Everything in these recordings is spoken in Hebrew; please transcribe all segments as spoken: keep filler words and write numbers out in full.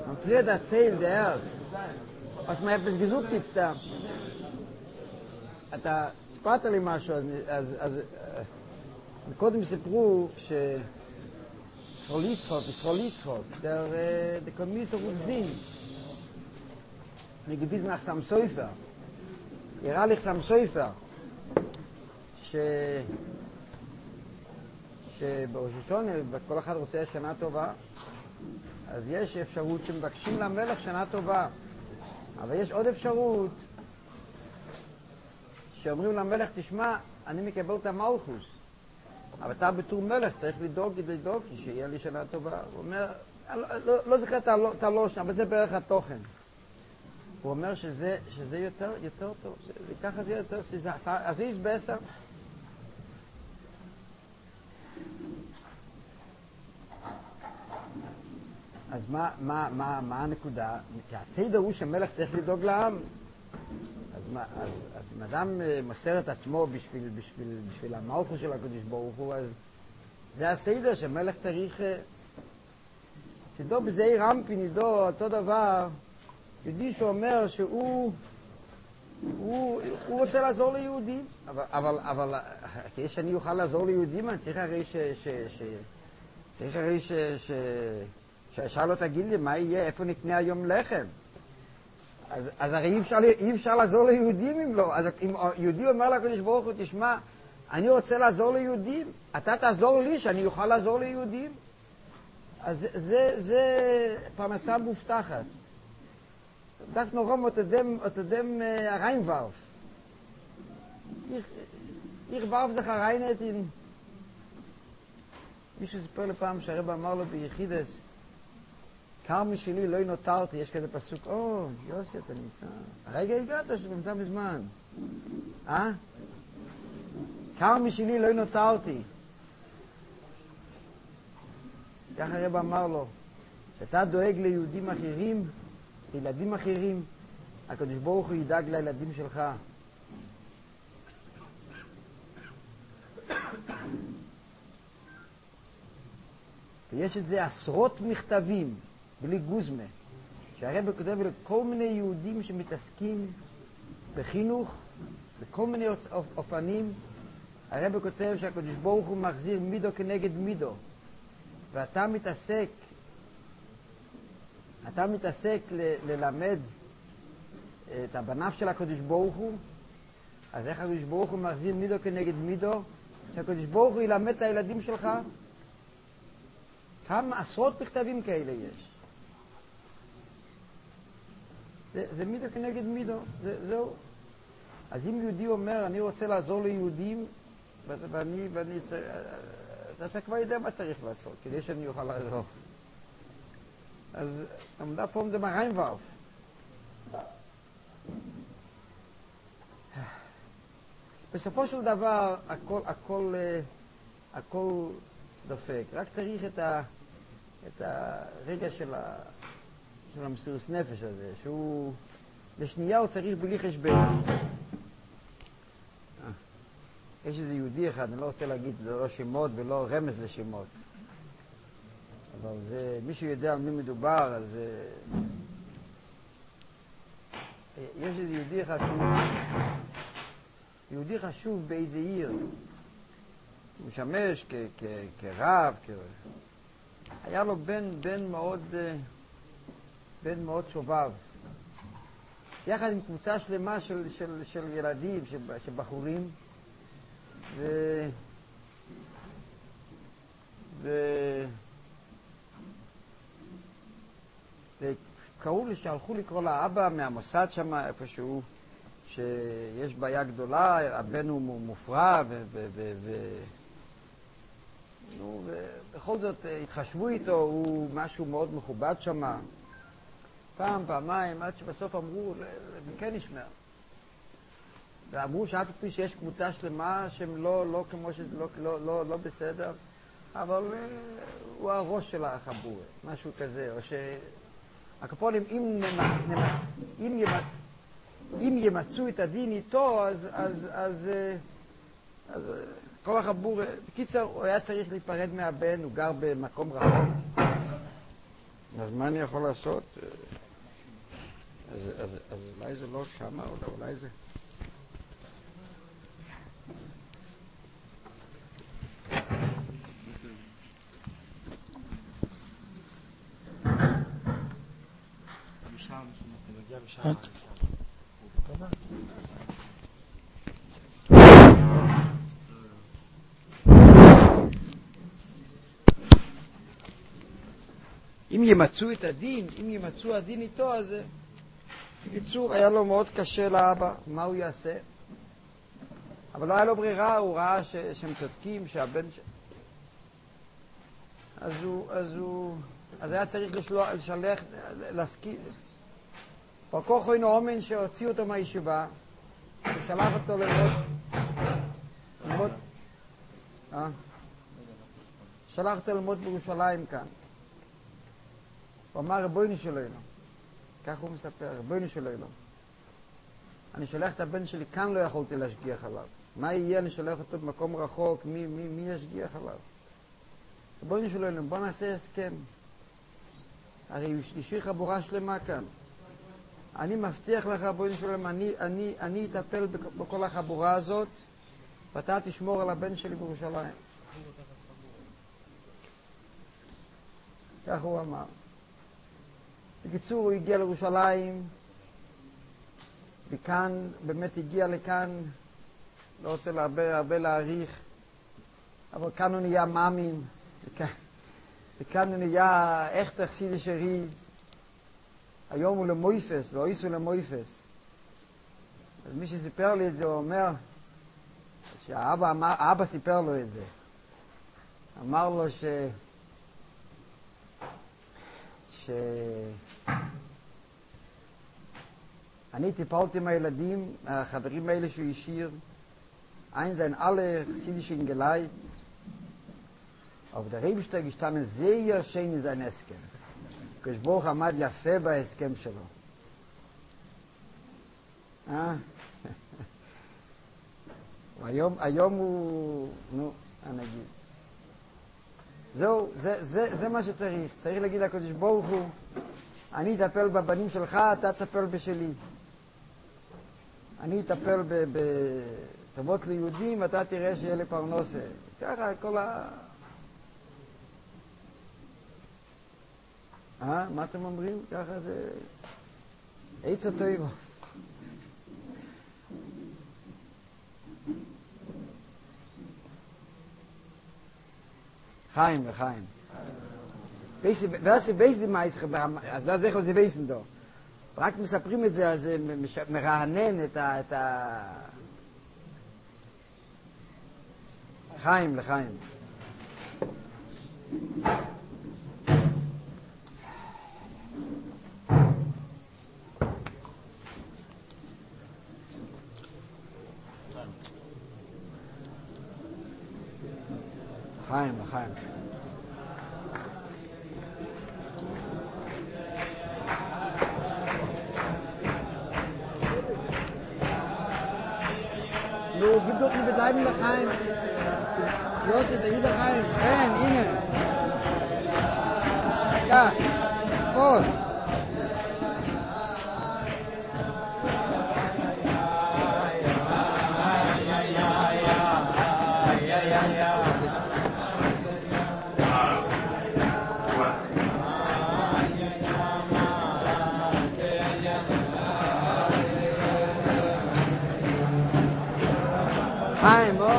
Man früher erzählt der, was man etwas gesucht ist da. אתה ספרת לי משהו, אז, אז קודם סיפרו שפרוליצחוק, פרוליצחוק, der, der Kommissar Ruzin, מגביז nach Sam Sofer, הראה לי Sam Sofer, ש... שבראש השונה, כל אחד רוצה שנה טובה, אז יש אפשרות שמבקשים למלך שנה טובה, אבל יש עוד אפשרות, שאומרים למלך, תשמע, אני מקבל את המלכוס, אבל אתה בתור מלך צריך לדאוג, לדאוג, שיהיה לי שנה טובה. הוא אומר, לא, לא, לא זוכר את הלושן, אבל זה בערך התוכן. הוא אומר שזה, שזה יותר, יותר טוב, זה, זה, ככה זה יותר, זה, אז יש בעשר. אז מה, מה, מה, מה הנקודה? כי הסדר הוא שמלך צריך לדאוג לעם. אז, מה, אז, אז אם אדם מוסר את עצמו בשביל, בשביל, בשביל המלכות של הקדוש ברוך הוא, אז זה הסדר שמלך צריך... תדעו בזעיר רמפין, ידעו אותו דבר, יהודי שאומר שהוא הוא, הוא רוצה לעזור ליהודים, אבל, אבל, אבל כדי שאני אוכל לעזור ליהודים, אני צריך הרי ש... ש, ש צריך הרי ש... ש שאשאל לו, תגיד לי, מה יהיה, איפה נקנה היום לחם? אז, אז הרי אי אפשר, אי אפשר לעזור ליהודים אם לא. אז אם יהודי אומר לקדוש ברוך הוא, תשמע, אני רוצה לעזור ליהודים, אתה תעזור לי שאני אוכל לעזור ליהודים. אז זה, זה, זה פרנסה מובטחת. דף נורום אותדם, אותדם ריינוורף. איך וורף זך הריינת עם... מישהו סיפר לפעם שהרב אמר לו ביחידס, קר משלי לא נותרתי, יש כזה פסוק, או, יוסי, אתה נמצא. הרגע הגעת שאתה נמצא בזמן. אה? קר משלי לא נותרתי. ככה הרב אמר לו, שאתה דואג ליהודים אחרים, לילדים אחרים, הקדוש ברוך הוא ידאג לילדים שלך. ויש את זה עשרות מכתבים, בלי גוזמה, שהרב כותב לכל מיני יהודים שמתעסקים בחינוך, בכל מיני אופנים. הרב כותב שהקדוש ברוך הוא מחזיר מידו כנגד מידו, ואתה מתעסק, אתה מתעסק ל- ללמד את הבניו של הקדוש ברוך הוא, אז איך הקדוש ברוך הוא מחזיר מידו כנגד מידו? שהקדוש ברוך הוא ילמד את הילדים שלך. כמה עשרות מכתבים כאלה יש. זה, זה מידו כנגד מידו, זה, זהו. אז אם יהודי אומר, אני רוצה לעזור ליהודים, ואני, ואני צריך, אתה כבר יודע מה צריך לעשות, כדי שאני אוכל לעזור. אז עמדה פה עמדה ריינוורף. בסופו של דבר, הכל, הכל, הכל דופק. רק צריך את, ה, את הרגע של, ה, של המסירות נפש הזה, שהוא לשנייה הוא צריך בלי חשבון. יש איזה יהודי אחד, אני לא רוצה להגיד לא שמות ולא רמז לשמות, אבל זה, מישהו יודע על מי מדובר, אז יש איזה יהודי אחד שהוא יהודי חשוב באיזה עיר, הוא משמש כ, כ, כרב, כ... היה לו בן, בן מאוד, בן מאוד שובב, יחד עם קבוצה שלמה של, של, של ילדים, של, של בחורים, ו... ו... וקראו לי שהלכו לקרוא לאבא מהמוסד שם איפשהו, שיש בעיה גדולה, הבן הוא מופרע, ו... ו... ו... ו... נו, ובכל זאת התחשבו איתו, הוא משהו מאוד מכובד שם. פעם, פעמיים, עד שבסוף אמרו, כן נשמע. ואמרו שאף פי שיש קבוצה שלמה שהם לא, לא כמו ש... לא, לא, לא, לא בסדר, אבל הוא הראש של החבור, משהו כזה, או שהקפונים, אם, נמצ... אם, ימצ... אם ימצאו את הדין איתו, אז, אז, אז, אז כל החבור, בקיצר, הוא היה צריך להיפרד מהבן, הוא גר במקום רחוק. אז מה אני יכול לעשות? אז, אז, אז אולי זה לא שמה, או אולי זה... אם ימצאו את הדין, אם ימצאו הדין איתו, אז בקיצור, היה לו מאוד קשה לאבא, מה הוא יעשה? אבל לא היה לו ברירה, הוא ראה ש... שהם צודקים, שהבן ש... אז הוא, אז הוא, אז היה צריך לשלוח, לשלח, להסכים. פרקוך אינו אומן שהוציאו אותו מהישיבה, ושלח אותו ללמוד, ללמוד, אה? שלח אותו ללמוד בירושלים כאן. הוא אמר, רבונו של עולם, כך הוא מספר, רבונו של עולם, אני שולח את הבן שלי, כאן לא יכולתי להשגיח עליו. מה יהיה, אני שולח אותו במקום רחוק, מי, מי, מי ישגיח עליו? רבונו של עולם, בוא נעשה הסכם. הרי השאיר חבורה שלמה כאן. אני מבטיח לך, רבונו של עולם, אני, אני, אני אטפל בכל החבורה הזאת, ואתה תשמור על הבן שלי בירושלים. כך הוא אמר. בקיצור, הוא הגיע לירושלים, וכאן, באמת הגיע לכאן, לא רוצה הרבה, הרבה להעריך, אבל כאן הוא נהיה מאמין, וכאן, וכאן הוא נהיה echt חסידי שריד. היום הוא למויפס, לא איסו למויפס. אז מי שסיפר לי את זה, הוא אומר, שהאבא אמר, האבא סיפר לו את זה. אמר לו ש... ש... אני טיפלתי עם הילדים, החברים האלה שהוא השאיר, ein sein alle chassidischen Geleit, aber der Rebster gestanden sehr schön in sein Eskem. כשברוך עמד יפה בהסכם שלו. אה? היום, היום הוא, נו, נגיד. זהו, זה, זה, זה מה שצריך. צריך להגיד לקדוש ברוך הוא, אני אטפל בבנים שלך, אתה תטפל בשלי. אני אטפל בטובות ליהודים, אתה תראה שיהיה לי פרנסה. ככה, כל ה... אה? מה אתם אומרים? ככה זה... עץ הטוב. חיים וחיים. ואז זה בייס די מייסך, אז זה איך זה בייסן דו. רק מספרים את זה, אז זה מרענן את ה... חיים לחיים. חיים לחיים. נו, גיב דוק מבדלייבן לחיים. יוסי, תגיד לחיים. אין, הנה. יא, פוס. חיים, בוא.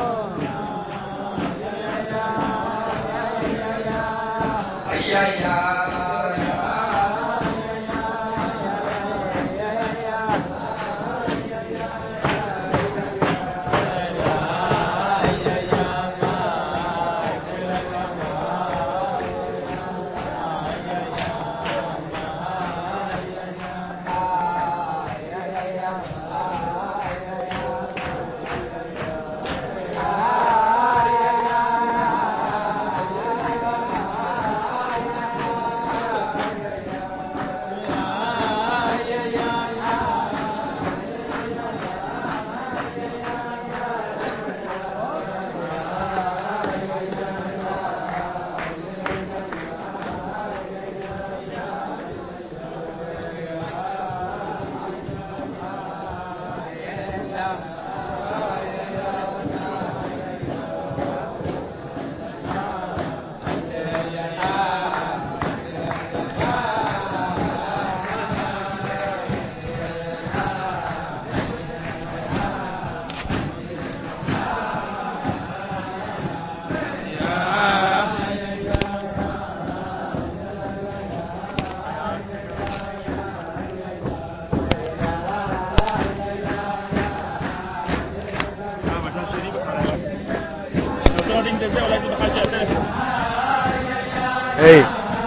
היי.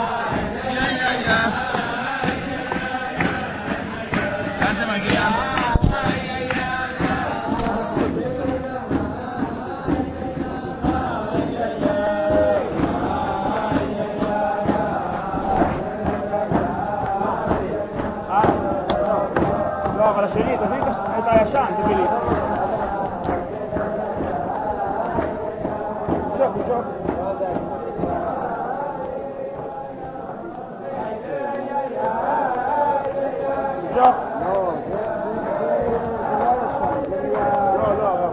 לאן זה מגיע? לא, אבל השני, תביא את הישן, תביא לי. שוק, שוק. שוק. לא, לא, הרב.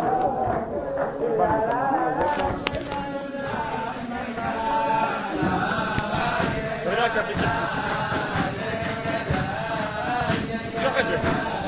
תראה רק תביא את זה. שוק את זה.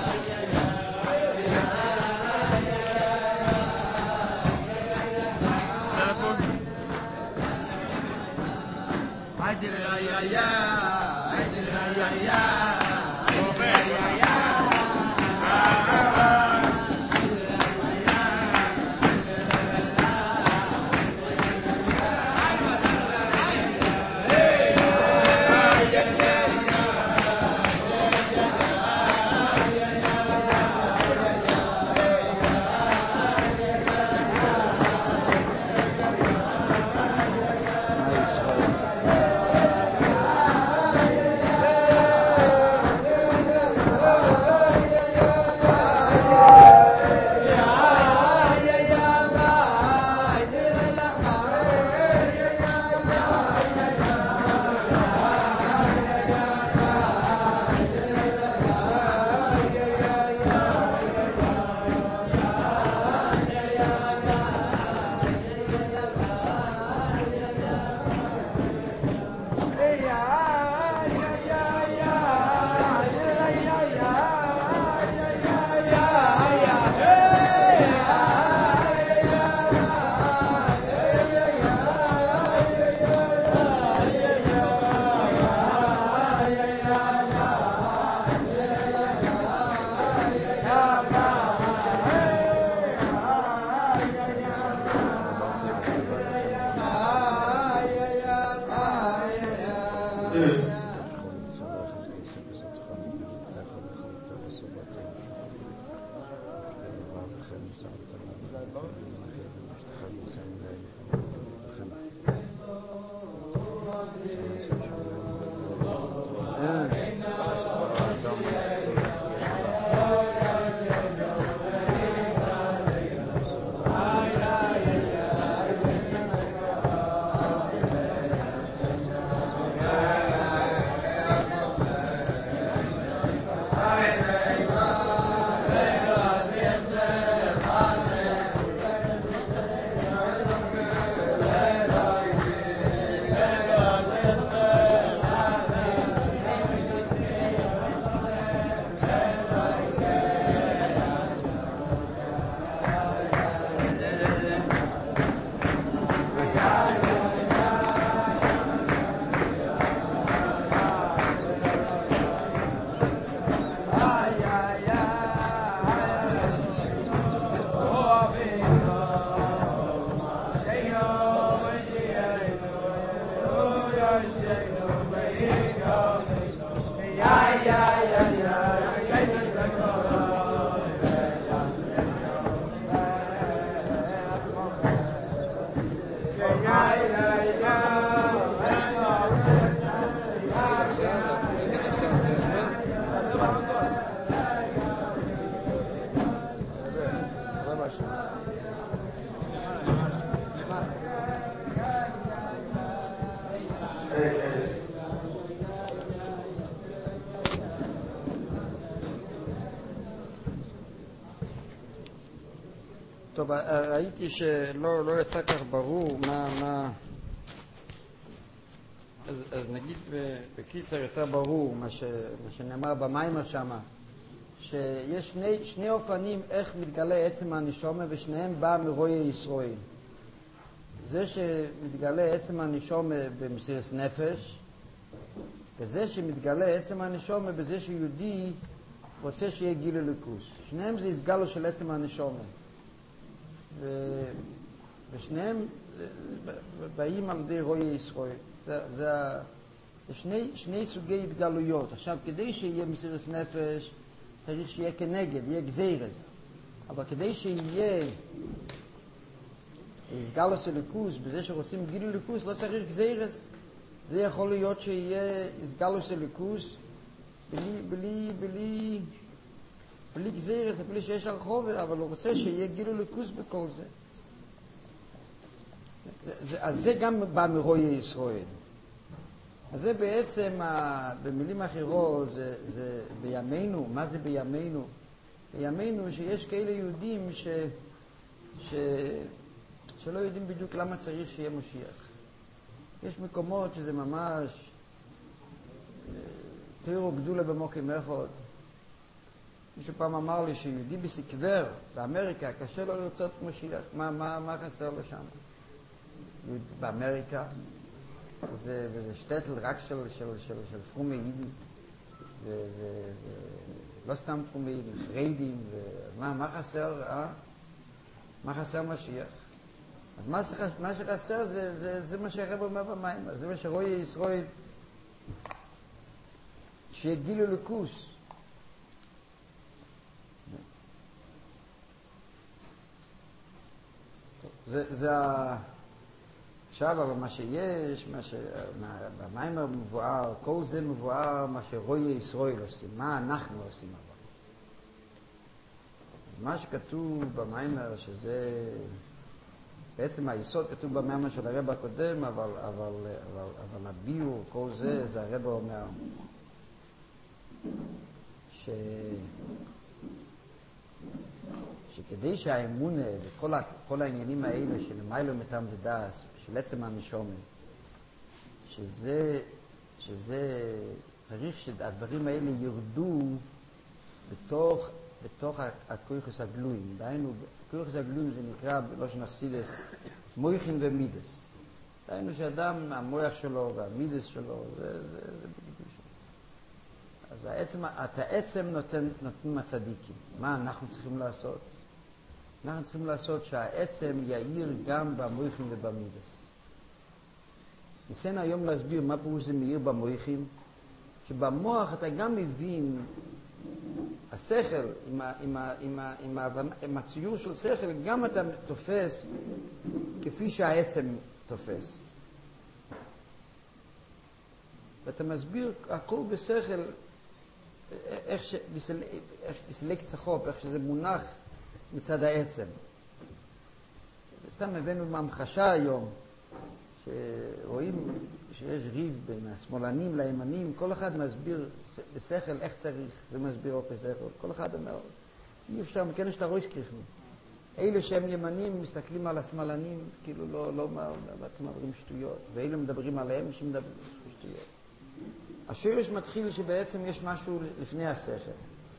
טוב, ראיתי שלא לא יצא כך ברור מה, מה... אז, אז נגיד בקיצר יותר ברור מה, ש, מה שנאמר במיימר שמה, שיש שני, שני אופנים איך מתגלה עצם הנשומה, ושניהם בא מרואי ישראל. זה שמתגלה עצם הנשומה במסירת נפש, וזה שמתגלה עצם הנשומה בזה שיהודי רוצה שיהיה גילוי אלוקות. שניהם זה הסגלו של עצם הנשומה. ו... ושניהם באים על ידי רואי ישראל. זה, זה, זה שני, שני סוגי התגלויות. עכשיו, כדי שיהיה מסירות נפש, צריך שיהיה כנגד, יהיה גזירס. אבל כדי שיהיה הסגלוס הליכוס, בזה שרוצים גילוי ליכוס, לא צריך גזירס. זה יכול להיות שיהיה הסגלוס הליכוס בלי, בלי, בלי, בלי גזירס, בלי שיש הרחוב, אבל הוא רוצה שיהיה גילוי ליכוס בכל זה. זה, זה, אז זה גם בא מרואי ישראל. אז זה בעצם, במילים אחרות, זה, זה בימינו. מה זה בימינו? בימינו שיש כאלה יהודים ש, ש, שלא יודעים בדיוק למה צריך שיהיה משיח. יש מקומות שזה ממש תיאור גדולה במוקים אחד. מישהו פעם אמר לי שיהודי בסקבר באמריקה קשה לו לרצות משיח. מה, מה, מה חסר לו שם? באמריקה זה, וזה שטטל רק של, של, של, של פרומי יידן, ולא סתם פרומי יידן, פריידים, ומה, מה חסר, אה? מה חסר משיח? אז מה, מה שחסר זה, זה, זה מה שהרב אומר במים, זה מה שרואי ישראל, שיהיה גילוי ליכוס. זה, זה ה... עכשיו, אבל מה שיש, מה ש... במיימר מבואר, כל זה מבואר מה שרואי ישראל עושים, מה אנחנו עושים אבל. אז מה שכתוב במיימר, שזה בעצם היסוד כתוב במיימר של הרב הקודם, אבל, אבל, אבל, אבל הביור, כל זה, זה הרב אומר, ש... שכדי שהאמונה וכל ה... כל העניינים האלה של מיילו מתם ודס, של עצם הנשומה, שזה, שזה צריך שהדברים האלה ירדו בתוך, בתוך הכויחוס הגלויים. דהיינו, הכויחוס הגלויים זה נקרא בלושן חסידס מויכין ומידס. דהיינו שאדם, המויח שלו והמידס שלו, זה, זה, זה בדיוק שלו. אז העצם, את העצם נותן, נותנים הצדיקים. מה אנחנו צריכים לעשות? אנחנו צריכים לעשות שהעצם יאיר גם במויכים ובמידס. ניסינו היום להסביר מה פירוש זה מאיר במויכים, שבמוח אתה גם מבין, השכל, עם, ה, עם, ה, עם, ה, עם, ה, עם הציור של שכל, גם אתה תופס כפי שהעצם תופס. ואתה מסביר הכל בשכל, איך ש... בסלק צחוק, איך שזה מונח מצד העצם. סתם הבאנו מהמחשה היום, שרואים שיש ריב בין השמאלנים לימנים, כל אחד מסביר בשכל איך צריך, זה מסביר אותו בשכל. כל אחד אומר, אי אפשר, מכן שאתה רואה שכריכנו. אלה שהם ימנים מסתכלים על השמאלנים, כאילו לא, לא מדברים שטויות, ואלה מדברים עליהם שמדברים שטויות. השורש מתחיל שבעצם יש משהו לפני השכל.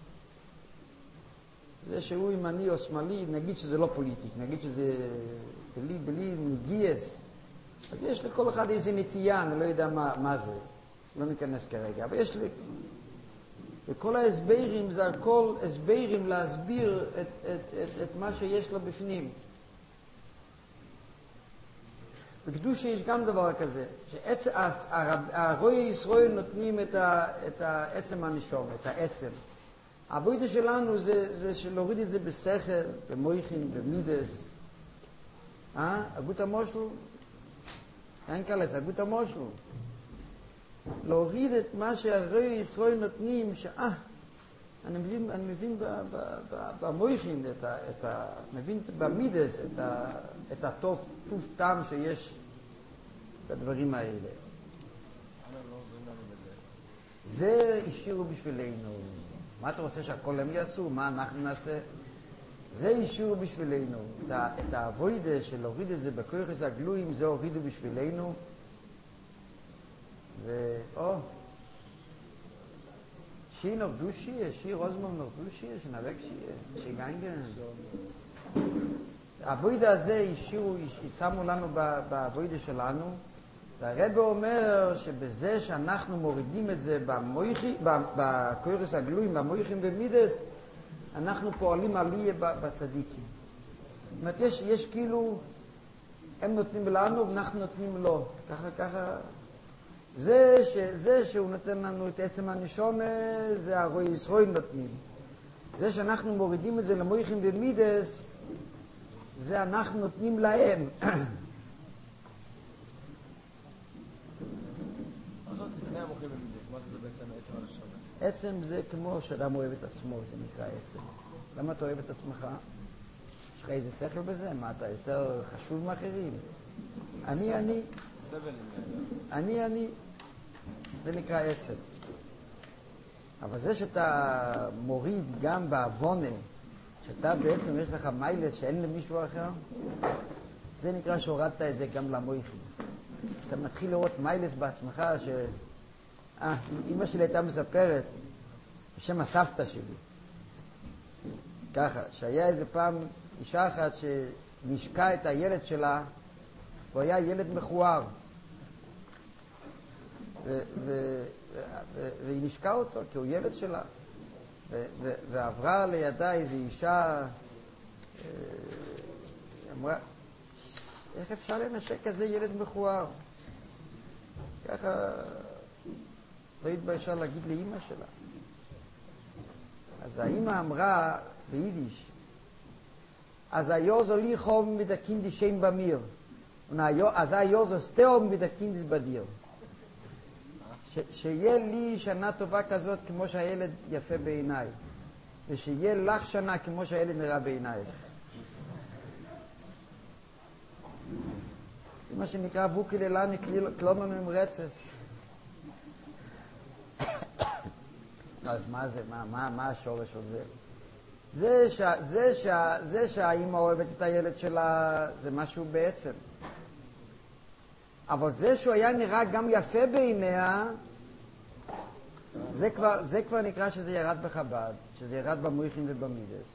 זה שהוא ימני או שמאלי, נגיד שזה לא פוליטיק, נגיד שזה בלי, בלי נגייס, אז יש לכל אחד איזה נטייה, אני לא יודע מה, מה זה, לא ניכנס כרגע, אבל יש לי, וכל ההסברים זה הכל הסברים להסביר את, את, את, את מה שיש לו בפנים. בקדושה יש גם דבר כזה, שהרואי ישראל נותנים את, ה, את העצם הנשום, את העצם. העבודה שלנו זה, זה שלהוריד את זה בשכל, במויכין, במידס. אה? הגות המושל? אין כלס, הגות המושל. להוריד את מה שהרואי ישראל נותנים, שאה, אני מבין, אני מבין במויכין, את ה, את ה, מבין במידס, את, ה, את הטוב, טוב טעם שיש בדברים האלה. זה השאירו בשבילנו. מה אתה רוצה שהכל הם יעשו? מה אנחנו נעשה? זה השאירו בשבילנו. את העבודה של להוריד את זה בכויחוס הגלויים, זה הורידו בשבילנו. ואו, שיר נורדושי, שיר רוזמום נורדושי, שנאבק שיר, שגנגן. העבודה הזה השאירו, שמו לנו בעבודה שלנו, והרב אומר שבזה שאנחנו מורידים את זה במויכי, בכויחוס הגלויים, במויכים ומידס, אנחנו פועלים עלייה בצדיקים. זאת אומרת, יש, יש כאילו, הם נותנים לנו ואנחנו נותנים לו. ככה, ככה, זה, ש, זה שהוא נותן לנו את עצם הנשום, זה הרוי ישראל נותנים. זה שאנחנו מורידים את זה למויכים ומידס, זה אנחנו נותנים להם. מה זאת לפני המוחים ומידס? מה זה בעצם עצם הנשום? עצם זה כמו שאדם אוהב את עצמו, זה נקרא עצם. למה אתה אוהב את עצמך? יש לך איזה שכל בזה? מה, אתה יותר חשוב מאחרים? אני, אני. אני, אני. זה נקרא עצם. אבל זה שאתה מוריד גם בעוונה, שאתה בעצם יש לך מיילס שאין למישהו אחר, זה נקרא שהורדת את זה גם למויכים. אתה מתחיל לראות מיילס בעצמך ש... אה, אמא שלי הייתה מספרת בשם הסבתא שלי. ככה, שהיה איזה פעם אישה אחת שנשקה את הילד שלה, הוא היה ילד מכוער. ו- ו- ו- והיא נשקה אותו כי הוא ילד שלה. ו- ו- ועברה לידה איזו אישה, אמרה, איך אפשר לנשק כזה ילד מכוער? ככה לא התביישה להגיד לאמא שלה. אז האמא אמרה ביידיש, אז היוזו לי חום mit der Kind schön bei mir. Und אז היוזו סתום mit der Kind bei dir. שיהיה לי שנה טובה כזאת כמו שהילד יפה בעיניי, ושיהיה לך שנה כמו שהילד נראה בעיניי. זה מה שנקרא בוקי לילני קלומן עם רצס. אז מה זה? מה, מה, מה השורש של זה? זה, ש, זה, ש, זה שהאימא אוהבת את הילד שלה, זה משהו בעצם. אבל זה שהוא היה נראה גם יפה בעיניה, זה כבר, זה כבר נקרא שזה ירד בחב"ד, שזה ירד במויכים ובמידס.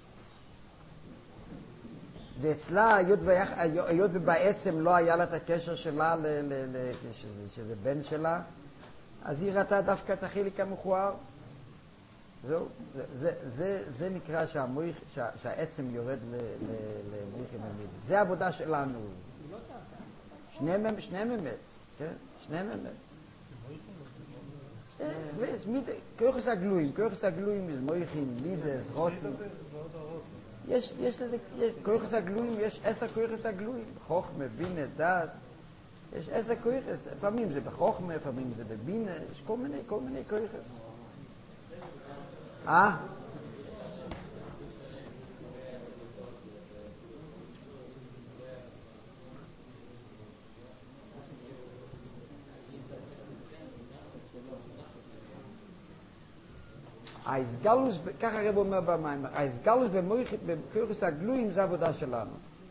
ואצלה, היות ובעצם לא היה לה את הקשר שלה, ל, ל, ל, שזה, שזה בן שלה, אז היא ראתה דווקא את החיליק המכוער. זהו, זה, זה, זה, זה נקרא שהמויך, שה, שהעצם יורד למויכים ובמידס. זה העבודה שלנו. שניהם, שניהם אמת, כן? שניהם אמת. ויש מיד, כויכס הגלויים, כויכס הגלויים, יש מויכים, מידס, רוצים. יש, יש לזה, כויכס הגלויים, יש עשר כויכס הגלויים. חוכמה, בינה, דס. יש עשר כויכס. לפעמים זה בחוכמה, לפעמים זה בבינה. יש כל מיני, כל מיני כויכס. אה? האסגלוס, ככה הרב אומר במים, האסגלוס בכויכס הגלויים זה עבודה שלנו.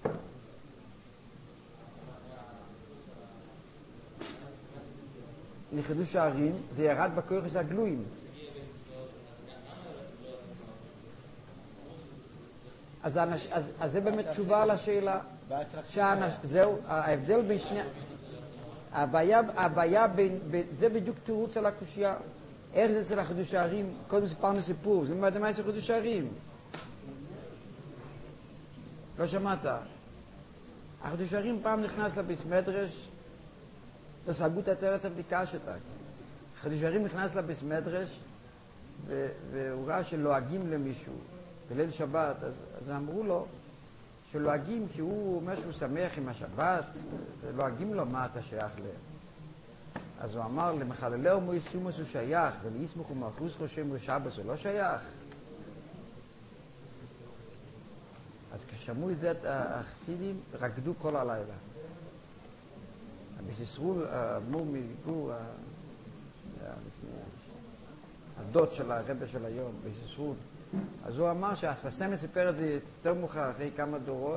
לחידוש הערים זה ירד בכויכס הגלויים. אז, אז, אז, אז זה באמת תשובה על השאלה. שהאנש, זהו, ההבדל בין שני... הבעיה, הבעיה בין, בין, זה בדיוק תירוץ על הקושייה. איך זה אצל החידוש הערים? קודם סיפרנו סיפור, זה מה זה חידוש הערים? לא שמעת. החידוש הערים פעם נכנס לביס מדרש, לא סגרו את התרץ הבדיקה שלה. החידוש הערים נכנס לביס מדרש, ו- והוא ראה שלועגים למישהו בליל שבת, אז, אז אמרו לו שלועגים כי הוא אומר שהוא שמח עם השבת, ולועגים לו מה אתה שייך להם. אז הוא אמר, למחללהו מויסומוס הוא שייך, ולאיסמוך ומאחוז חושם רשבס הוא לא שייך. אז כששמעו את זה, החסידים רקדו כל הלילה. בסיסרול, האדמו"ר מגור, הדוד של הרבי של היום, בסיסרול, אז הוא אמר שהספסמא סיפר את זה יותר מאוחר, אחרי כמה דורות,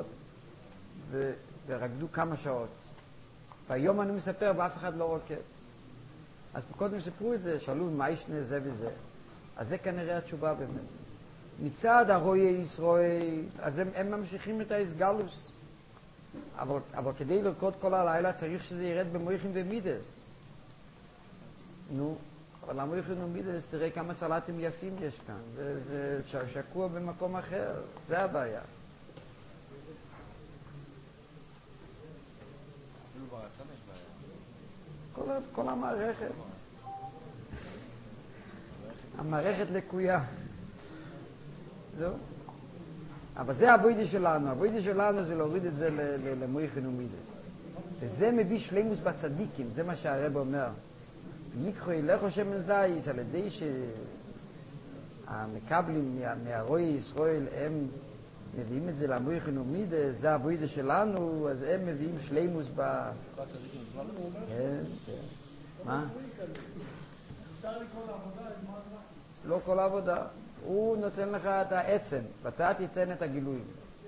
ורקדו כמה שעות. והיום אני מספר ואף אחד לא רוקד. אז קודם סיפרו את זה, שאלו מה ישנה זה וזה. אז זה כנראה התשובה באמת. מצד הרואי ישראל, אז הם, הם ממשיכים את ההסגלוס. אבל, אבל כדי לרקוד כל הלילה צריך שזה ירד במויכים ומידס. נו, אבל המויכים ומידס, תראה כמה סלטים יפים יש כאן. זה, זה שקוע במקום אחר, זה הבעיה. אפילו ברצון יש בעיה. כל, כל המערכת. המערכת לקויה. זהו. אבל זה הווידה שלנו. הווידה שלנו זה להוריד את זה למויכין ומידס. וזה מביא שלימוס בצדיקים, זה מה שהרב אומר. ייקחו ילכו שמן זייס, על ידי שהמקבלים מהרוי ישראל, הם מביאים את זה למויכין ומידס, זה הווידה שלנו, אז הם מביאים שלימוס ב... כן, כן. מה? אפשר לקרוא לעבודה, לא כל העבודה. הוא נותן לך את העצם, ואתה תיתן את הגילויים.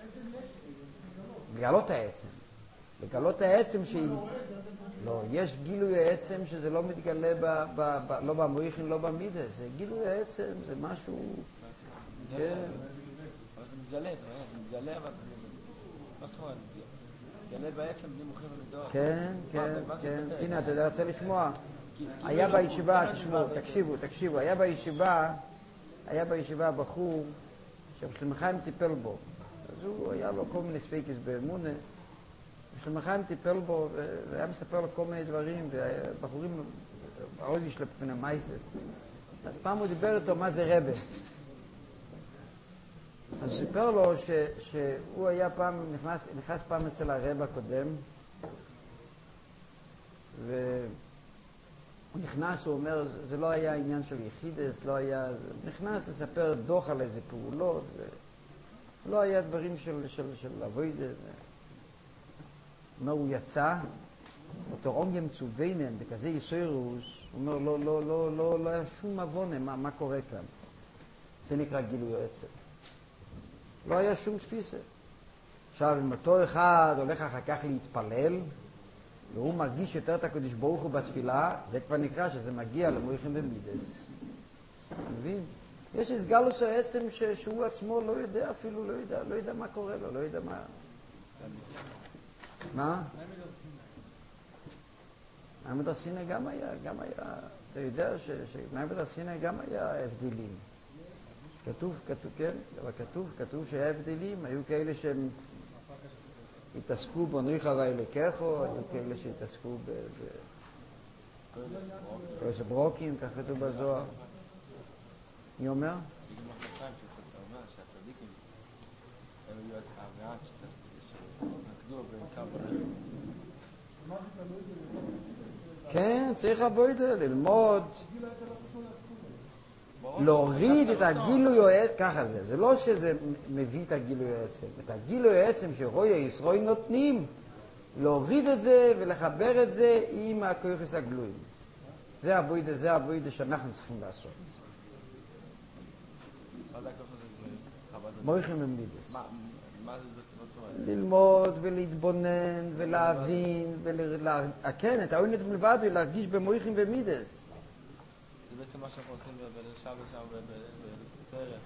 לגלות העצם. לגלות העצם שהיא... לא, יש גילוי העצם שזה לא מתגלה ב, ב, ב, לא במויכין, לא במידה. זה גילוי העצם, זה משהו... כן. אבל זה מתגלה, זה מתגלה, אבל... מה זאת אומרת? מתגלה בעצם בלי מוחים ומידות. כן, כן, כן. הנה, אתה רוצה לשמוע. היה בישיבה, תשמעו, תקשיבו, תקשיבו. היה בישיבה, היה בישיבה בחור שרב חיים טיפל בו. אז הוא היה לו כל מיני ספיקס באמונה. רב חיים טיפל בו והיה מספר לו כל מיני דברים, ובחורים, העוזי שלו בפני מייסס. אז פעם הוא דיבר איתו מה זה רבה. אז הוא סיפר לו ש, שהוא היה פעם, נכנס, נכנס פעם אצל הרבה הקודם, והוא נכנס, הוא אומר, זה לא היה עניין של יחידס, לא היה, הוא נכנס לספר דוח על איזה פעולות, ולא היה דברים של, של, של עבודה. הוא אומר, הוא יצא, אותו עונג מצווינם, בכזה יסוירוס, הוא אומר, לא, לא, לא, לא, לא היה שום מבונה, מה, מה קורה כאן. זה נקרא גילוי עצם. לא היה שום תפיסה. עכשיו, אם אותו אחד הולך אחר כך להתפלל, והוא מרגיש יותר את הקדוש ברוך הוא בתפילה, זה כבר נקרא שזה מגיע למויכין ומידס. מבין? יש הסגלוס העצם ש- שהוא עצמו לא יודע, אפילו לא יודע, לא יודע מה קורה לו, לא יודע מה... מה? מעמד הסיני גם היה, גם היה, אתה יודע שמעמד הסיני גם היה הבדלים. כתוב, כתוב, כן, אבל כתוב, כתוב שהיה הבדלים, היו כאלה שהם התעסקו בנוי חווי לקחו, היו כאלה שהתעסקו ב... באיזה ברוקים, כך כתוב בזוהר. מי אומר? כן, צריך עבודה, ללמוד, להוריד את הגילוי העצם, ככה זה, זה לא שזה מביא את הגילוי העצם, את הגילוי העצם שרואי הישראל נותנים, להוריד את זה ולחבר את זה עם הכויחס הגלויים. זה עבודה, זה עבודה שאנחנו צריכים לעשות. מה זה הכויחס הגלויים? מויכין ומידס. מה זה זאת אומרת? ללמוד ולהתבונן ולהבין, כן, את העוינת מלבד ולהרגיש במויכין ומידס. זה בעצם מה שאנחנו עושים בלשם ושם בפרס.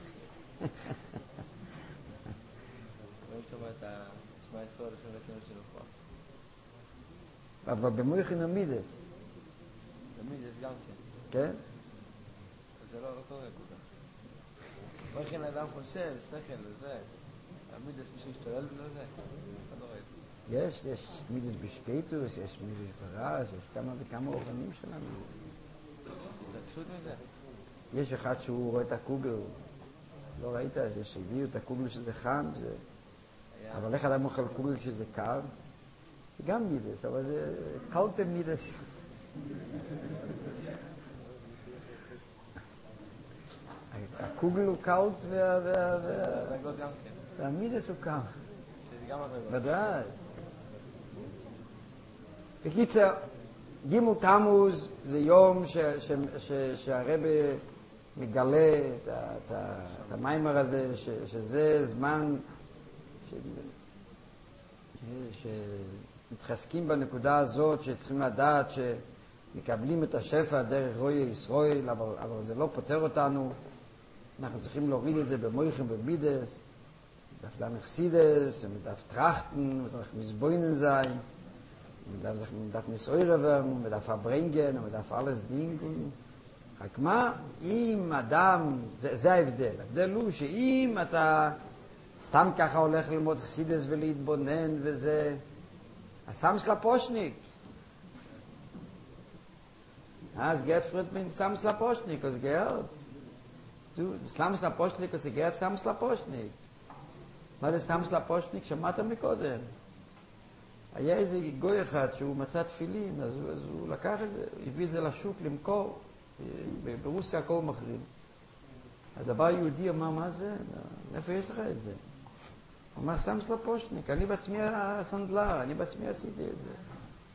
רואים שם את השמע ישראל לשם לקרן של רפואה. אבל במויכין ומידס. במידס גם כן. כן? זה לא קורה כולה. מויכין האדם חושב, שכל וזה. המידס מישהו ישתולל בלו זה. אתה לא ראית. יש, יש מידס בשקייטוס, יש מידס ברעש, יש כמה וכמה אופנים של המידס. זה פשוט מזה. יש אחד שהוא רואה את הקוגל, לא ראית, שהביאו את הקוגל שזה חם, זה... אבל איך אדם אוכל קוגל כשזה קר? זה גם מידס, אבל זה קלטם מידס. הקוגל הוא קלט וה... הדרגות גם כן. והמידס הוא קר. שזה גם הדרגות. ודאי. בקיצר, גימל תמוז זה יום ש, ש, ש, שהרבא מגלה את, את, את המיימר הזה, ש, שזה זמן ש, ש, שמתחזקים בנקודה הזאת, שצריכים לדעת שמקבלים את השפע דרך רואי ישראל, אבל, אבל זה לא פותר אותנו. אנחנו צריכים להוריד את זה במויכין ומידס, מדף למחסידס, מדף טראכטן, מדף מזבוינן זין. מדף sich מדף מסוירה werden, מדף הברנגן, מדף alles דינגן. רק מה, אם אדם, זה, זה ההבדל. ההבדל הוא שאם אתה סתם ככה הולך ללמוד חסידס ולהתבונן וזה, הסם של הפושניק. Ah, es geht früher mit Samslaposchnik, es geht. Du, Samslaposchnik, es geht Samslaposchnik. מה זה סמס לפושניק? שמעת מקודם. היה איזה גוי אחד שהוא מצא תפילין, אז הוא, אז הוא לקח את זה, הביא את זה לשוק למכור, ברוסיה הכל מחרים. אז הבא היהודי אמר, מה זה? איפה יש לך את זה? הוא אמר, סמס לפושניק, אני בעצמי הסנדלר, אני בעצמי עשיתי את זה.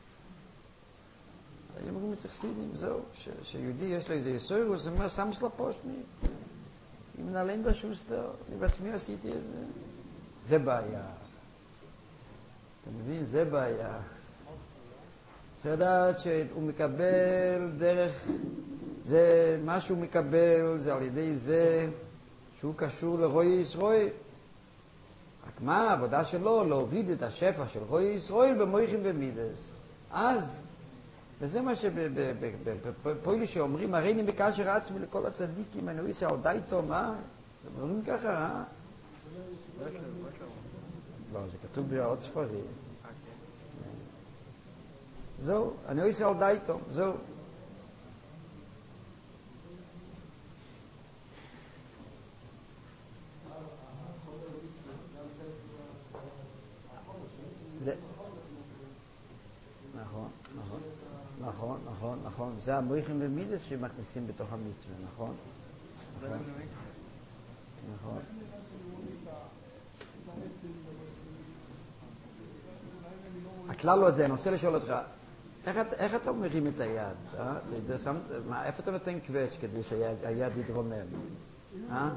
אני אמרו מצליח סידים, זהו, שיהודי יש לו איזה יסוי, הוא אומר, סמס לפושניק. אם נעלם בשוסטר, אני בעצמי עשיתי את זה. זה בעיה. אתה מבין? זה בעיה. צריך לדעת שהוא מקבל דרך, זה, מה שהוא מקבל זה על ידי זה שהוא קשור לרואי ישראל. רק מה העבודה שלו? להוריד את השפע של רואי ישראל במויכים ומידס. אז, וזה מה שבפועלי שאומרים, הרי אני בקשר עצמי לכל הצדיקים, אני רואה שעודה איתו, מה? זה אומרים ככה, אה? לא, זה כתוב בעוד ספרים. זהו, אני רואה שעודה איתו, זהו. נכון, נכון, נכון, נכון, נכון. זה המויכים ומידס שמכניסים בתוך המצווה, נכון? נכון. הכלל הזה, אני רוצה לשאול אותך, איך, איך אתה מרים את היד? אה? אתה שם, מה, איפה אתה נותן קווץ' כדי שהיד יתרומם? אה?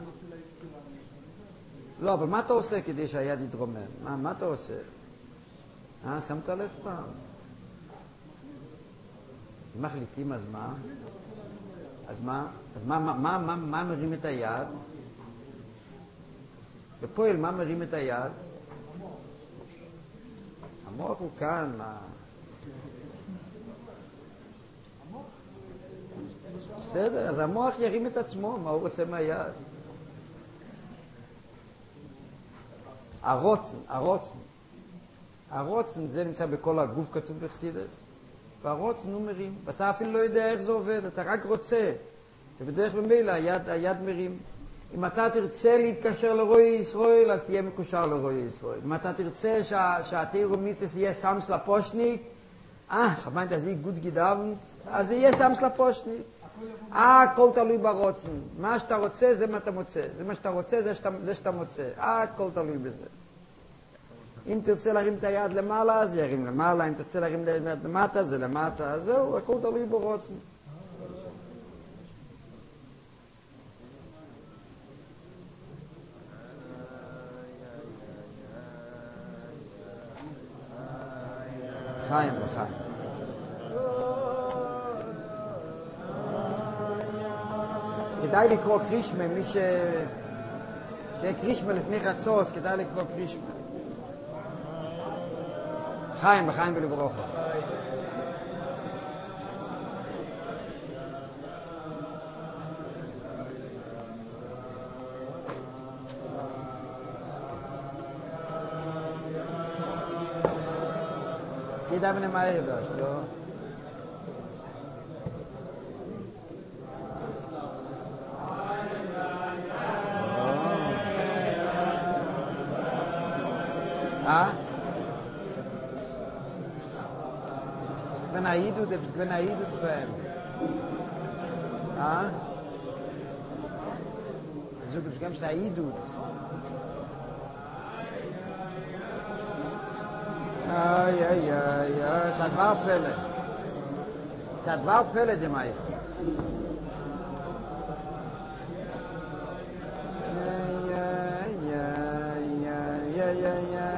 לא, אבל מה אתה עושה כדי שהיד יתרומם? מה, מה אתה עושה? אה, שמת לב פעם? אם מחליטים, אז מה? אז מה? אז מה, מה, מה, מה, מה מרים את היד? בפועל, מה מרים את היד? המוח הוא כאן, מה? בסדר, אז המוח ירים את עצמו, מה הוא רוצה מהיד? הרוצן, הרוצן. הרוצן, זה נמצא בכל הגוף כתוב בחסידות. והרוצן הוא מרים, ואתה אפילו לא יודע איך זה עובד, אתה רק רוצה. ובדרך במילא היד, היד מרים. אם אתה תרצה להתקשר לרואי ישראל, אז תהיה מקושר לרואי ישראל. אם אתה תרצה שהתירו מיצס יהיה סמס לפושניק, אה, חבנת, אז יהיה גוד גידאבנט, אז יהיה סמס לפושניק. אה, הכל תלוי ברוצן. מה שאתה רוצה, זה מה אתה מוצא. זה מה שאתה רוצה, זה שאתה, זה שאתה מוצא. אה, הכל תלוי בזה. אם תרצה להרים את היד למעלה, אז ירים למעלה. אם תרצה להרים את היד למטה, זה למטה. זהו, הכל תלוי ברוצן. חיים וחיים. כדאי לקרוא קרישמה, מי ש... שיהיה קרישמה לפני חצוס, כדאי לקרוא קרישמה. חיים וחיים ולברוכו. כדאי ונמהר דש, לא? אה? wenn er idut, wenn er idut beim. Ah? So gibt es ganz idut. Ay ay ay, sad war pelle. Sad war pelle de mais. Ay ay ay ay ay ay.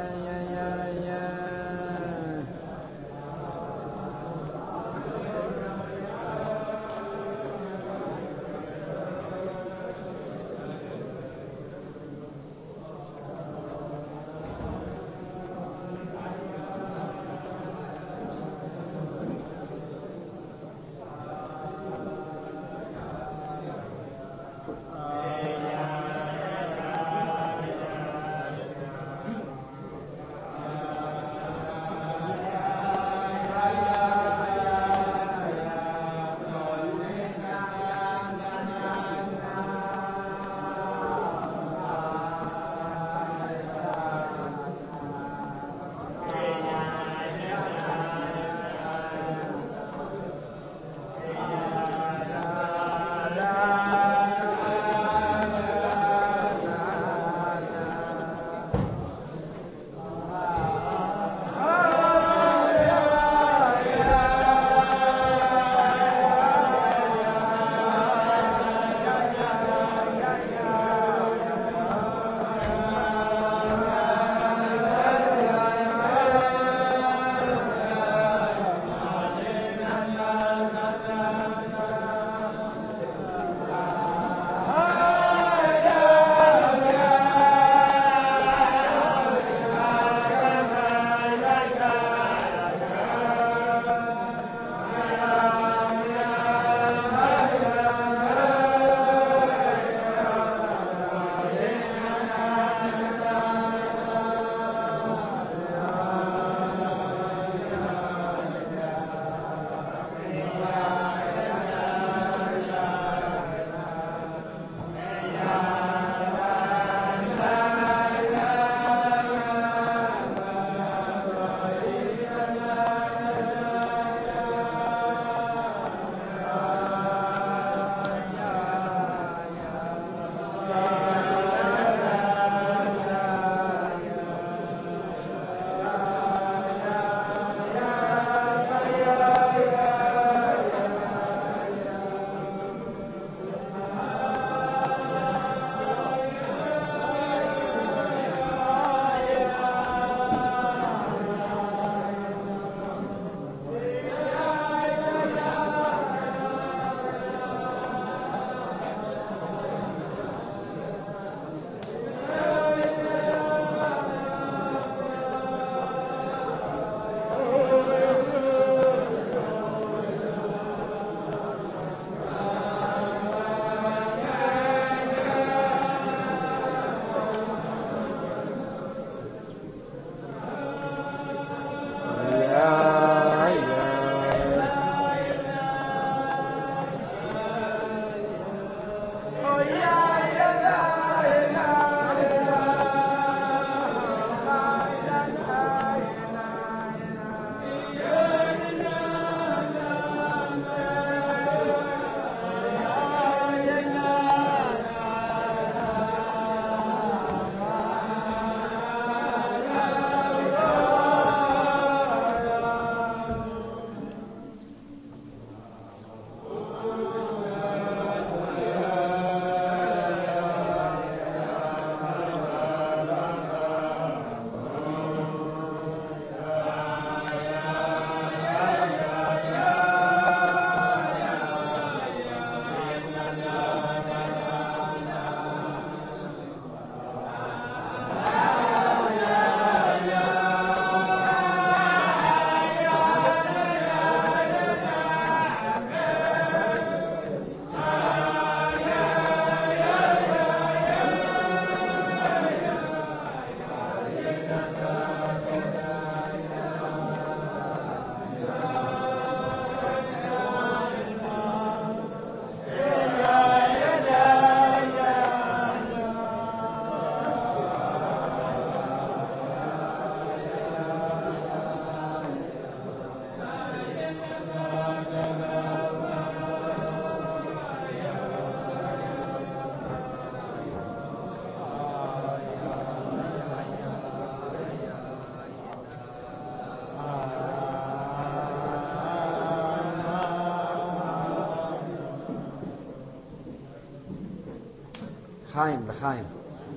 לחיים, לחיים.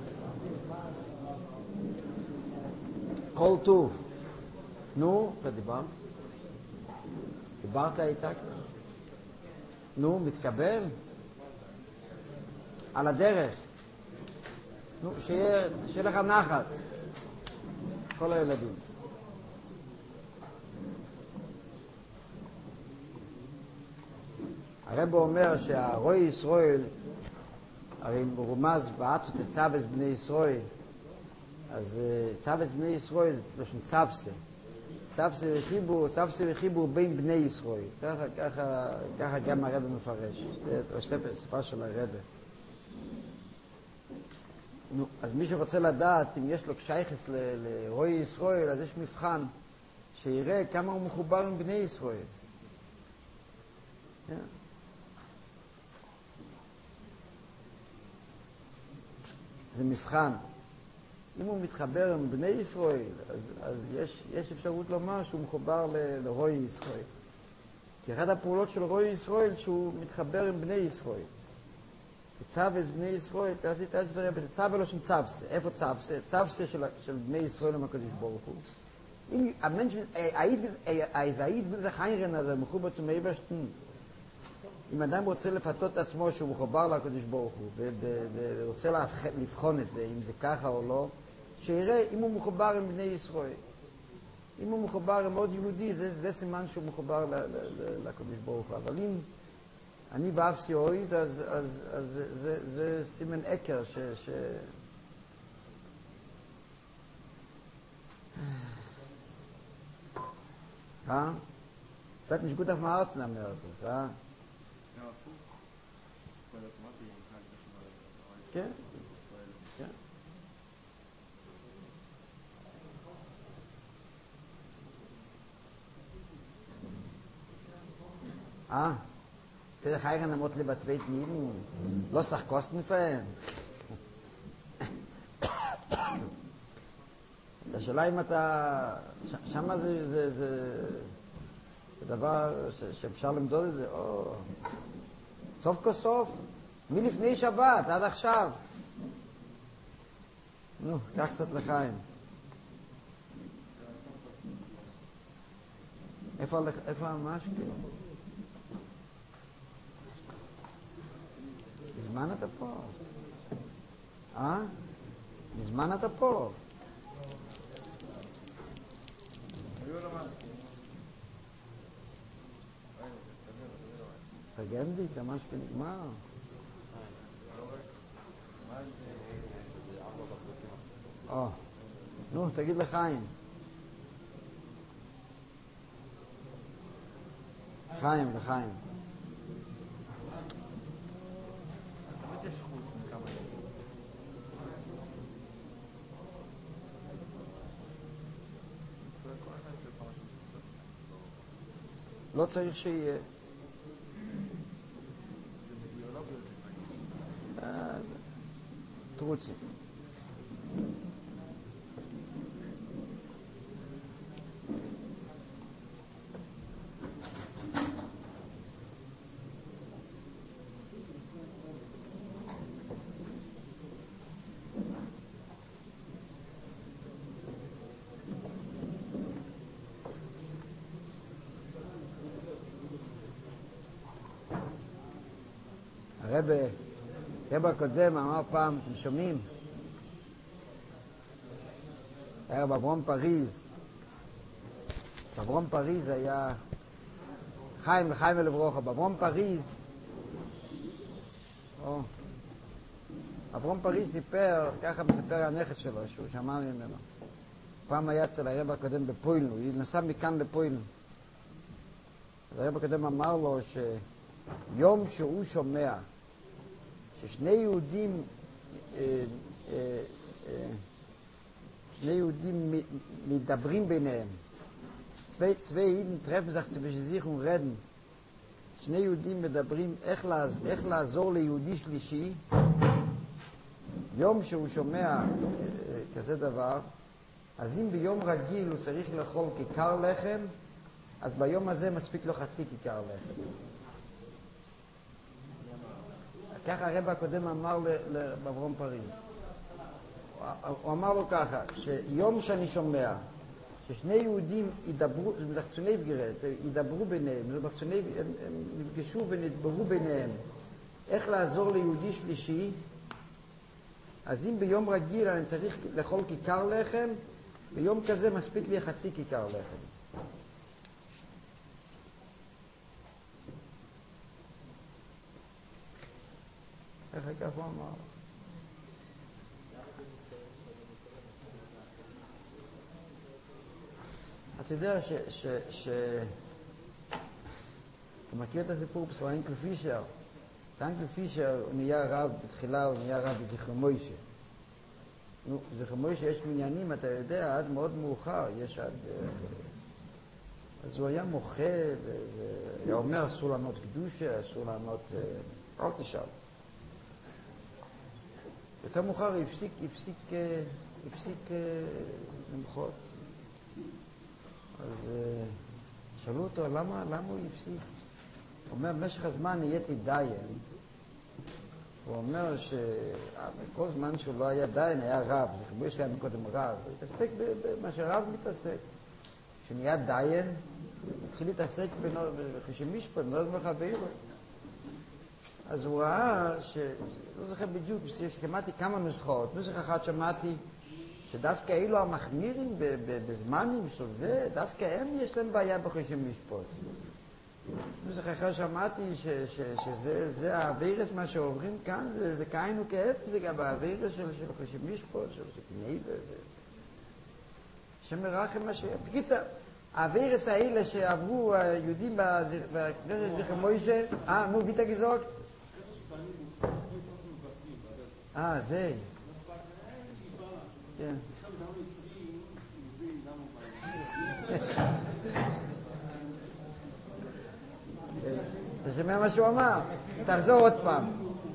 כל טוב. נו, אתה דיברת? דיברת איתה? נו, מתקבל? על הדרך. נו, שיהיה, שיהיה לך נחת. כל הילדים. הרב אומר שהרוי ישראל, הרי מרומז בעצות צבס בני ישראל, אז צבס בני ישראל זה לשון צבסה. צבסה וחיבור, צבסה וחיבור בין בני ישראל. ככה, ככה, ככה גם הרב מפרש. זה ספר של הרב. נו, אז מי שרוצה לדעת אם יש לו שייכות לרוי ישראל, אז יש מבחן שיראה כמה הוא מחובר עם בני ישראל. כן? זה מבחן. אם הוא מתחבר עם בני ישראל, אז, אז יש, יש אפשרות לומר שהוא מחובר ל, לרוי ישראל. כי אחת הפעולות של רוי ישראל שהוא מתחבר עם בני ישראל. צבס בני ישראל, תעשי תעשי תראה, צבס לא שם צבס. איפה צבס? צבס של, של בני ישראל עם הקדוש ברוך הוא. אם המנש, האיזאית וזה חיינרן הזה, מחובר zum Ebersten, אם אדם רוצה לפתות את עצמו שהוא מחובר לקדוש ברוך הוא, ורוצה לבחון את זה, אם זה ככה או לא, שיראה אם הוא מחובר עם בני ישראל. אם הוא מחובר עם עוד יהודי, זה, זה סימן שהוא מחובר לקדוש ברוך הוא. אבל אם אני באפסי אוהד, אז, אז, אז זה, זה, זה סימן עקר ש... ש... אה? Es wird nicht gut auf dem Herzen am Herzen, ja? כן, כן. אה, תראה חיירן אמות לי בצבית מילים, לא שח קוסטן פעם. השאלה אם אתה, שמה זה, זה, זה, זה דבר ש, שאפשר למדוד את זה, או, סוף כל סוף, מלפני שבת עד עכשיו. נו, קח קצת לחיים. איפה, איפה המשקה? מזמן אתה פה. אה? מזמן אתה פה. סגן לי, המשקה נגמר. או, נו, תגיד לחיים. חיים, לחיים. לא צריך שיהיה. טרוצי. הרב, הרב הקודם אמר פעם, אתם שומעים? הרב אברהם פריז. אברהם פריז היה חיים וחיים ולברוכה. אברהם פריז, או, אברהם פריז סיפר, ככה מספר הנכד שלו, שהוא שמע ממנו. פעם היה אצל הרב הקודם בפוילן, הוא נסע מכאן לפוילן. אז הרב הקודם אמר לו שיום שהוא שומע ששני יהודים אה, אה, אה, שני יהודים מדברים ביניהם, צווי, צווי יידן טרפן sich zwischen sich und reden, שני יהודים מדברים איך, לעז, איך לעזור ליהודי שלישי, יום שהוא שומע אה, כזה דבר, אז אם ביום רגיל הוא צריך לאכול כיכר לחם, אז ביום הזה מספיק לו חצי כיכר לחם. ככה הרב הקודם אמר לאברהם פריז. הוא אמר לו ככה, שיום שאני שומע ששני יהודים ידברו, זה מחצוני בגירת, ידברו ביניהם, זה מחצוני, הם, הם נפגשו ונדברו ביניהם, איך לעזור ליהודי שלישי, אז אם ביום רגיל אני צריך לאכול כיכר לחם, ביום כזה מספיק לי חצי כיכר לחם. איך כך הוא אמר? אתה יודע ש... ש... ש... אתה מכיר את הסיפור של אנקל פישר? אנקל פישר הוא נהיה רב, בתחילה הוא נהיה רב בזכר מוישה. נו, בזכר מוישה יש מניינים, אתה יודע, עד מאוד מאוחר, יש עד... אז הוא היה מוחה, והיה אומר, אסור לענות קדושה, אסור לענות... אל תשאל. יותר מאוחר הוא הפסיק, הפסיק, הפסיק למחות. אז שאלו אותו, למה, למה הוא הפסיק? הוא אומר, במשך הזמן נהייתי דיין. הוא אומר שבכל זמן שהוא לא היה דיין, היה רב. זה חיבור שהיה מקודם רב. הוא התעסק במה שרב מתעסק. כשנהיה דיין, הוא התחיל להתעסק בחשמשפט, נולד מחברו. אז הוא ראה ש... לא זוכר בדיוק, שמעתי כמה נוסחות. נוסח אחד שמעתי שדווקא אילו המחמירים בזמנים של זה, דווקא הם יש להם בעיה בחשם משפוט. נוסח אחד שמעתי ש, ש, שזה זה האווירס, מה שעוברים כאן, זה, זה כאין וכאב, זה גם האווירס של, של חשם משפוט, של שקנאי ו... שמרחם מה ש... בקיצר, האווירס האלה שעברו היהודים בכנסת זכר מוישה, אה, נו, ביטה גזוק? אה, זה. כן. אתה שומע מה שהוא אמר? תחזור עוד פעם.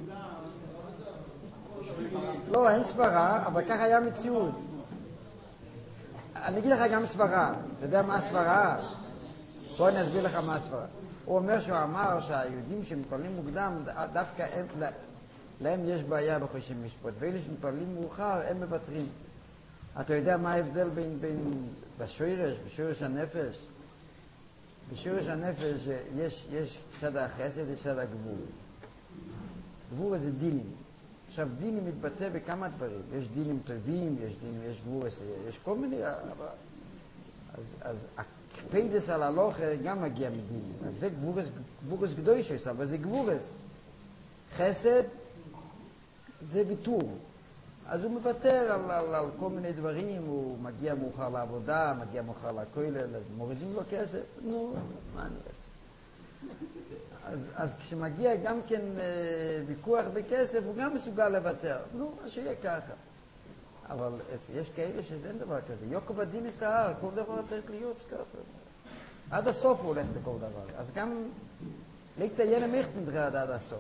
לא, אין סברה, אבל ככה היה מציאות. אני אגיד לך גם סברה. אתה יודע מה הסברה? בוא אני אסביר לך מה הסברה. הוא אומר שהוא אמר שהיהודים שמתפללים מוקדם, דווקא הם, להם יש בעיה בחושם משפט, ואלה שמתפללים מאוחר, הם מוותרים. אתה יודע מה ההבדל בין, בין בשורש, בשורש הנפש? בשורש הנפש יש, יש צד החסד, יש צד הגבול. גבול זה דינים. עכשיו, דינים מתבטא בכמה דברים. יש דינים טובים, יש דינים, יש גבול, יש כל מיני... אז, אז הקפדס על הלוכה גם מגיע מדינים. זה גבורס, גבורס גדוישס, אבל זה גבורס. חסד זה ויתור. אז הוא מוותר על, על, על כל מיני דברים, הוא מגיע מאוחר לעבודה, מגיע מאוחר לכולל, אז מורידים לו כסף, נו, מה אני אעשה? אז, אז כשמגיע גם כן אה, ויכוח בכסף, הוא גם מסוגל לוותר. נו, אז שיהיה ככה. אבל יש כאלה שזה אין דבר כזה. יוקב הדין ישער, כל דבר צריך להיות ככה. עד הסוף הוא הולך בכל דבר. אז גם לקטע ינא מיכטן דרד עד הסוף.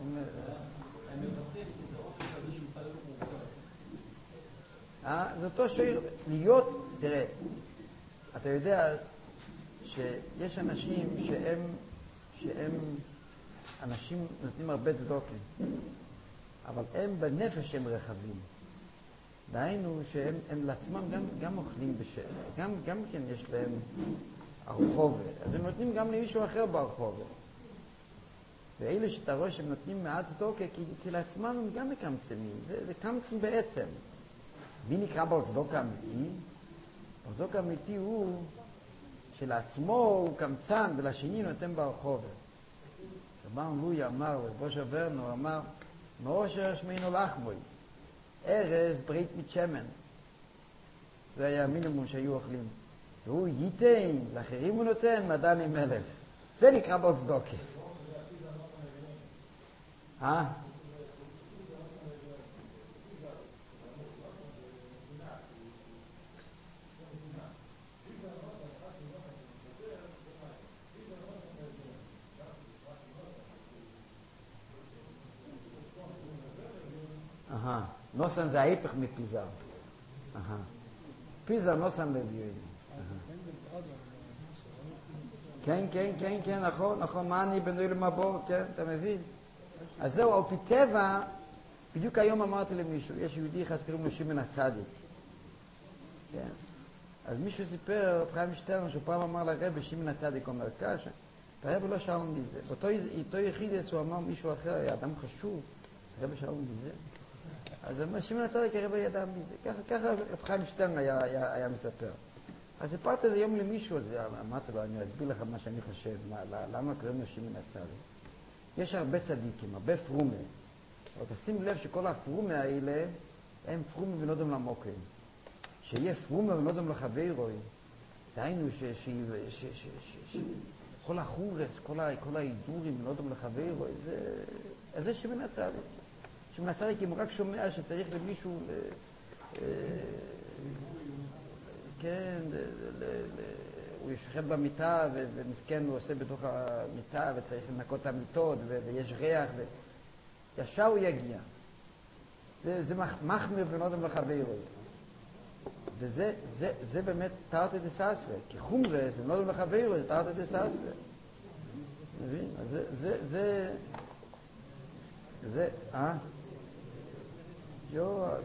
אה, זה אותו שיר, להיות, תראה, אתה יודע שיש אנשים שהם, שהם, אנשים נותנים הרבה צדוקים, אבל הם בנפש הם רחבים. דהיינו שהם הם לעצמם גם, גם אוכלים בשם, גם, גם כן יש להם הרחובת, אז הם נותנים גם למישהו אחר ברחובת. ואלה שאתה רואה שהם נותנים מעט צדוקה, כי, כי לעצמם הם גם מקמצמים, זה, זה קמצם בעצם. מי נקרא בעל צדוקה אמיתי? בעל צדוקה אמיתי הוא שלעצמו הוא קמצן ולשני נותן ברחובת. רבן לוי אמר, רבושר ורנו אמר, מאושר שמינו לחמוי, ארז ברית מצ'מן. זה היה המינימום שהיו אוכלים. והוא ייתן, לאחרים הוא נותן, מדען עם מלך. זה נקרא בעל צדוקה. אה? אהה, נוסן זה ההיפך מפיזר. אהה. פיזר נוסן לביועים. כן, כן, כן, כן, נכון, נכון, מה אני בנוי למבור, כן, אתה מבין? אז זהו, על פי טבע, בדיוק היום אמרתי למישהו, יש יהודי אחד שקוראים לו שמעון הצדיק. כן? אז מישהו סיפר, רב חיים שטרן, שהוא פעם אמר לרבי, שמעון הצדיק אומר ככה, הרבי לא שאל מזה. באותו יחידס הוא אמר מישהו אחר, היה אדם חשוב, הרבי שאל מזה. אז הוא אומר, שמעון הצדיק הרבי ידע מזה. ככה, ככה רב חיים שטרן היה, היה, היה מספר. אז סיפרתי איזה יום למישהו, אז אמרתי לו, אני אסביר לך מה שאני חושב, מה, למה קוראים לו שמעון הצדיק. יש הרבה צדיקים, הרבה פרומה. אבל תשים לב שכל הפרומה האלה, הם פרומה ונודם למוקרים. שיהיה פרומה ונודם לחברוי, דהיינו שכל החורס, כל ההידורים ונודם לחברוי, זה שמעון הצדיק. שמעון הצדיק, אם הוא רק שומע שצריך למישהו, כן, הוא ישכב במיטה ומסכן הוא עושה בתוך המיטה וצריך לנקות את המיטות ויש ריח וישר הוא יגיע. זה מחמיר ונודם לחברוי. וזה זה, זה באמת תרתי דססרה, כי חומרס ונודם לחברוי זה תרתי דססרה. מבין? אז זה, זה, זה, זה, אה? יו,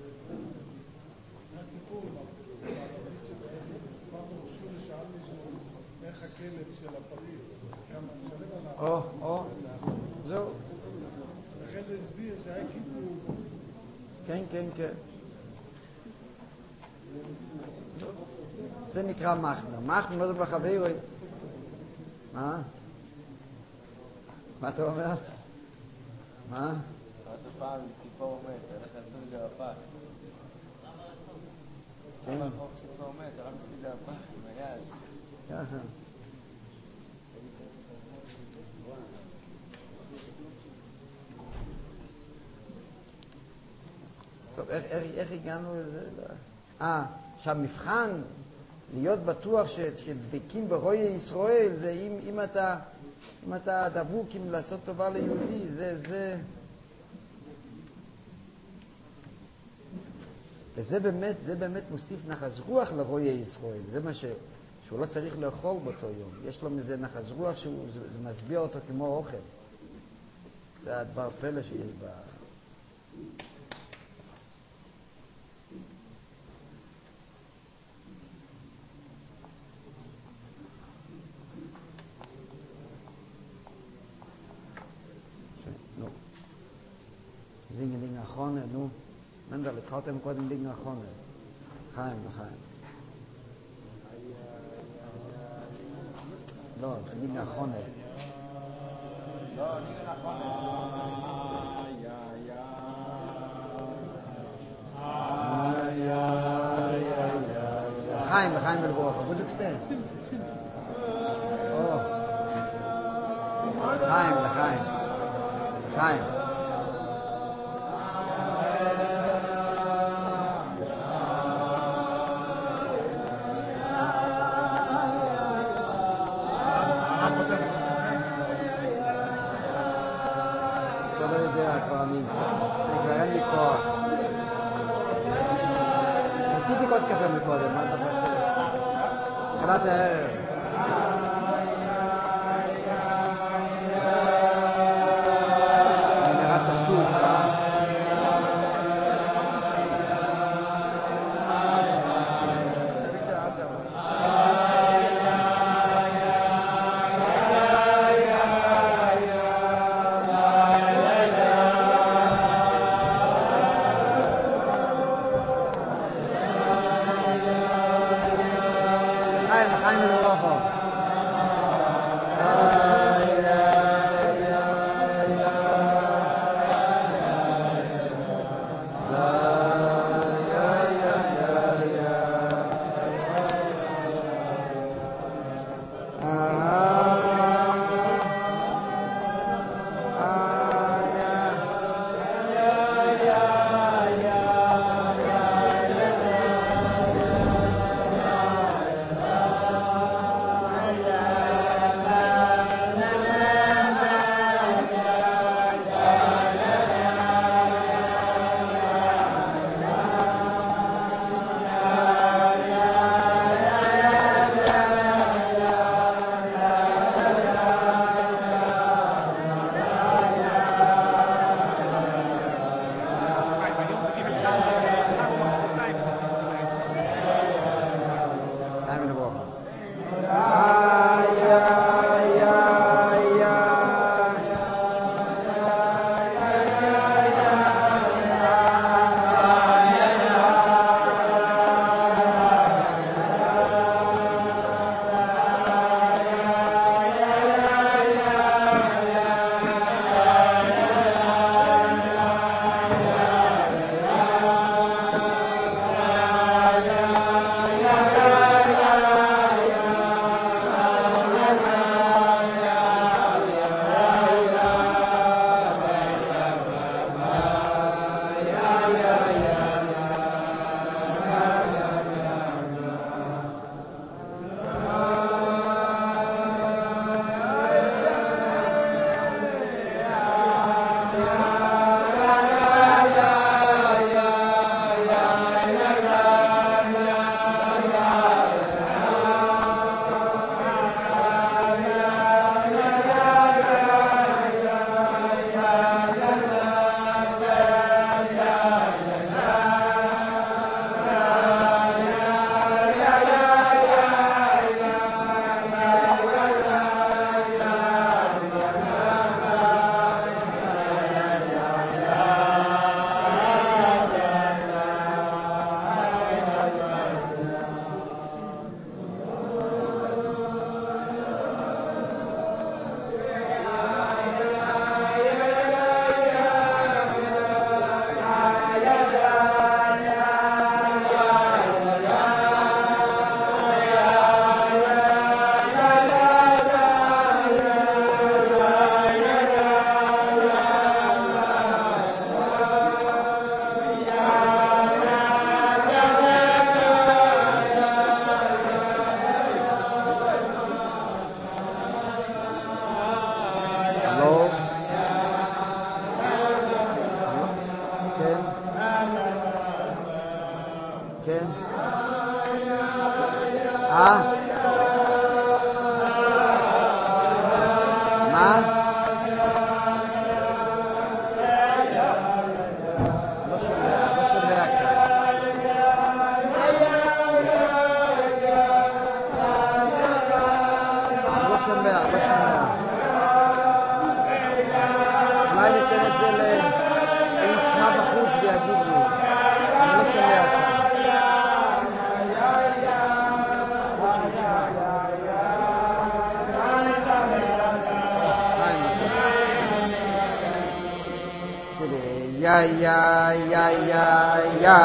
איך הכלב של הפריז, כמה משלם עליו. או, או, זהו. לכן זה הסביר שהיה קיצור. כן, כן, כן. זה נקרא מחמר. מחמר נודם לחברוי. מה? מה אתה אומר? מה? אמרת פעם עם ציפור מת, הלך לעשות את זה בפח. למה הרחוב ציפור מת, הלך לעשות את זה בפח עם היד. ככה. טוב, איך, איך, איך הגענו לזה? אה, שהמבחן להיות בטוח ש, שדבקים ברואי ישראל זה אם, אם אתה אם אתה דבוק עם לעשות טובה ליהודי, זה זה וזה באמת, זה באמת מוסיף נחס רוח לרואי ישראל. זה מה ש, שהוא לא צריך לאכול באותו יום. יש לו מזה נחס רוח שהוא זה, זה מסביע אותו כמו אוכל. זה הדבר פלא שיש בה. זינגן דינג אחרונה, נו. מנדל, התחלתם קודם דינג אחרונה. חיים, לחיים. לא, דינג אחרונה. לא, דינג אחרונה. לחיים, לחיים ולברוכה. wo suchst du? Oh. לחיים, לחיים. לחיים. אני כבר אין לי כוח. שתיתי כוס קפה מקודם, מה אתה חושב? תחילת הערב. אני נראה תשוף, אה? חיים ולברכה. כן? אה? מה? לא שומע, לא שומע כאן. לא שומע, לא שומע. אולי ניתן את זה ל... אם ישמע בחוץ ויגיד לי. אני לא שומע אותך. Ya ya ya ya ya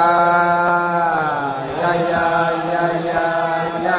ya ya ya ya ya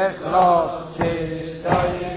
בכלול שישתוי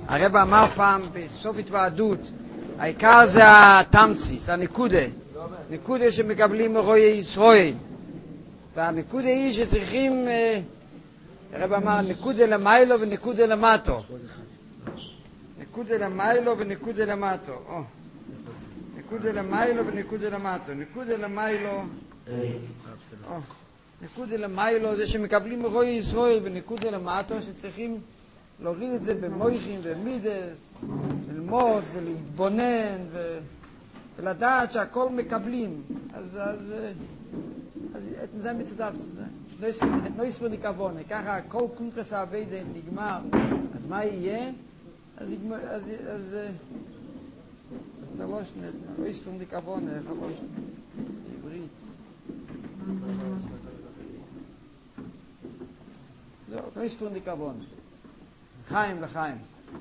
הרב אמר פעם בסוף התוועדות, העיקר זה התמציס, הנקודה. נקודה שמקבלים מרואי ישראל. והנקודה היא שצריכים, הרב אמר, נקודה למיילו ונקודה למטו. נקודה למיילו ונקודה למטו. נקודה למיילו ונקודה למטו. נקודה למיילו, נקודה למיילו זה שמקבלים מרואי ישראל, ונקודה למטו שצריכים להוריד את זה במויכים ומידס, ללמוד ולהתבונן ו... ולדעת שהכל מקבלים. אז, אז, אז את זה מצטרף את זה. את לא יספר נקבונה. ככה כל קונטרס העבודה נגמר. אז מה יהיה? אז יגמר, אז, אז, זה לא שנת, לא יספר נקבונה, איך לא שנת, בעברית. זהו, לא יספר נקבונה. חיים לחיים.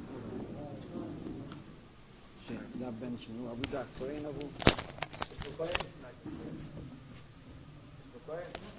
זה הבן שלנו, עבודה, כהן אבו.